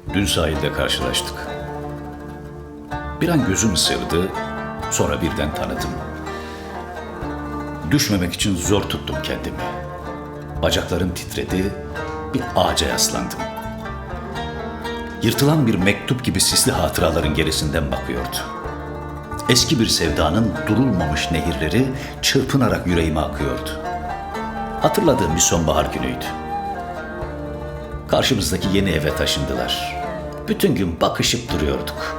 Dün sahilde karşılaştık. Bir an gözüm ısırdı, sonra birden tanıdım. Düşmemek için zor tuttum kendimi. Bacaklarım titredi, bir ağaca yaslandım. Yırtılan bir mektup gibi sisli hatıraların gerisinden bakıyordu. Eski bir sevdanın durulmamış nehirleri çırpınarak yüreğime akıyordu. Hatırladığım bir sonbahar günüydü. Karşımızdaki yeni eve taşındılar. Bütün gün bakışıp duruyorduk.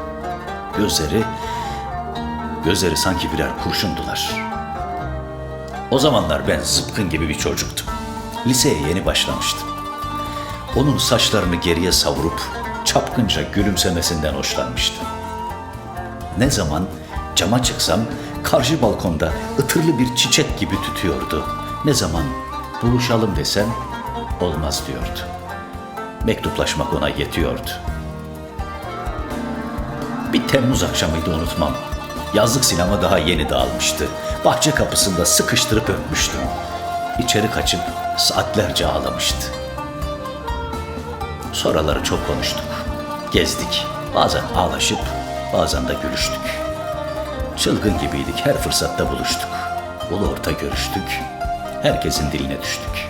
Gözleri sanki birer kurşundular. O zamanlar ben zıpkın gibi bir çocuktum. Liseye yeni başlamıştım. Onun saçlarını geriye savurup çapkınca gülümsemesinden hoşlanmıştım. Ne zaman cama çıksam karşı balkonda ıtırlı bir çiçek gibi tütüyordu. Ne zaman buluşalım desem olmaz diyordu. Mektuplaşmak ona yetiyordu. Bir Temmuz akşamıydı, unutmam. Yazlık sinema daha yeni dağılmıştı. Bahçe kapısında sıkıştırıp öpmüştüm. İçeri kaçıp saatlerce ağlamıştı. Sonraları çok konuştuk. Gezdik. Bazen ağlaşıp bazen de gülüştük. Çılgın gibiydik. Her fırsatta buluştuk. Ulu orta görüştük. Herkesin diline düştük.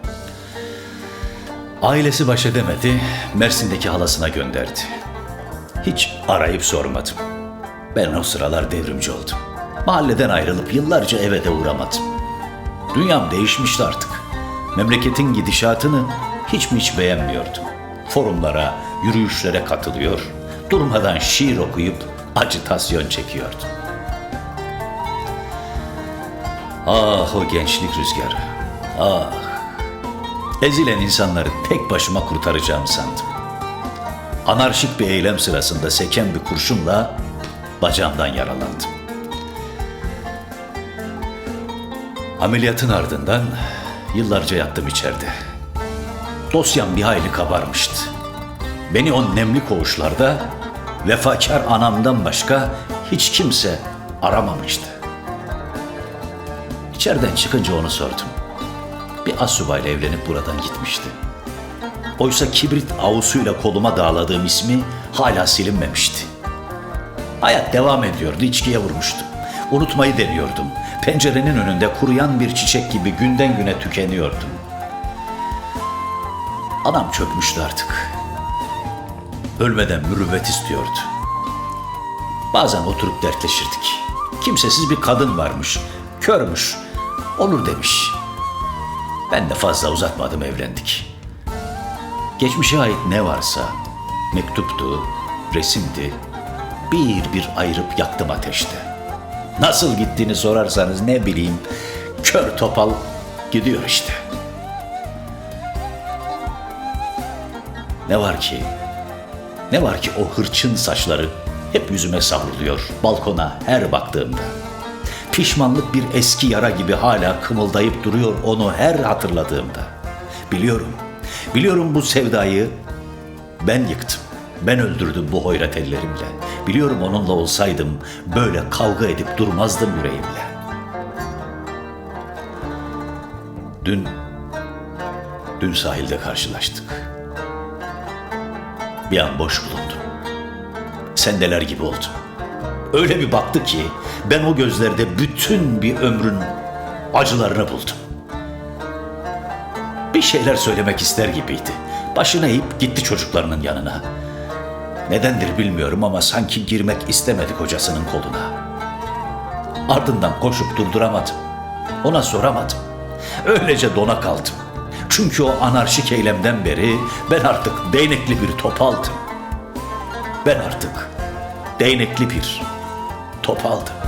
Ailesi baş edemedi. Mersin'deki halasına gönderdi. Hiç arayıp sormadım. Ben o sıralar devrimci oldum. Mahalleden ayrılıp yıllarca eve de uğramadım. Dünyam değişmişti artık. Memleketin gidişatını hiç beğenmiyordum. Forumlara, yürüyüşlere katılıyor, durmadan şiir okuyup ajitasyon çekiyordum. Ah o gençlik rüzgarı, ah! Ezilen insanları tek başıma kurtaracağım sandım. Anarşik bir eylem sırasında seken bir kurşunla bacağımdan yaralandım. Ameliyatın ardından yıllarca yattım içeride. Dosyam bir hayli kabarmıştı. Beni o nemli koğuşlarda vefakar anamdan başka hiç kimse aramamıştı. İçeriden çıkınca onu sordum. Bir astsubayla evlenip buradan gitmişti. Oysa kibrit avusuyla koluma dağladığım ismi hala silinmemişti. Hayat devam ediyordu, içkiye vurmuştum. Unutmayı deniyordum. Pencerenin önünde kuruyan bir çiçek gibi günden güne tükeniyordum. Anam çökmüştü artık. Ölmeden mürüvvet istiyordu. Bazen oturup dertleşirdik. Kimsesiz bir kadın varmış, körmüş, olur demiş. Ben de fazla uzatmadım, evlendik. Geçmişe ait ne varsa, mektuptu, resimdi, bir bir ayırıp yaktım ateşte. Nasıl gittiğini sorarsanız ne bileyim, kör topal gidiyor işte. Ne var ki o hırçın saçları hep yüzüme savruluyor balkona her baktığımda. Pişmanlık bir eski yara gibi hala kımıldayıp duruyor onu her hatırladığımda. Biliyorum bu sevdayı ben yıktım. Ben öldürdüm bu hoyrat ellerimle. Biliyorum onunla olsaydım böyle kavga edip durmazdım yüreğimle. Dün sahilde karşılaştık. Bir an boş bulundum. Sendeler gibi oldum. Öyle bir baktı ki ben o gözlerde bütün bir ömrün acılarını buldum. Bir şeyler söylemek ister gibiydi. Başını eğip gitti çocuklarının yanına. Nedendir bilmiyorum ama sanki girmek istemedi kocasının koluna. Ardından koşup durduramadım. Ona soramadım. Öylece dona kaldım. Çünkü o anarşik eylemden beri ben artık değnekli bir topaldım.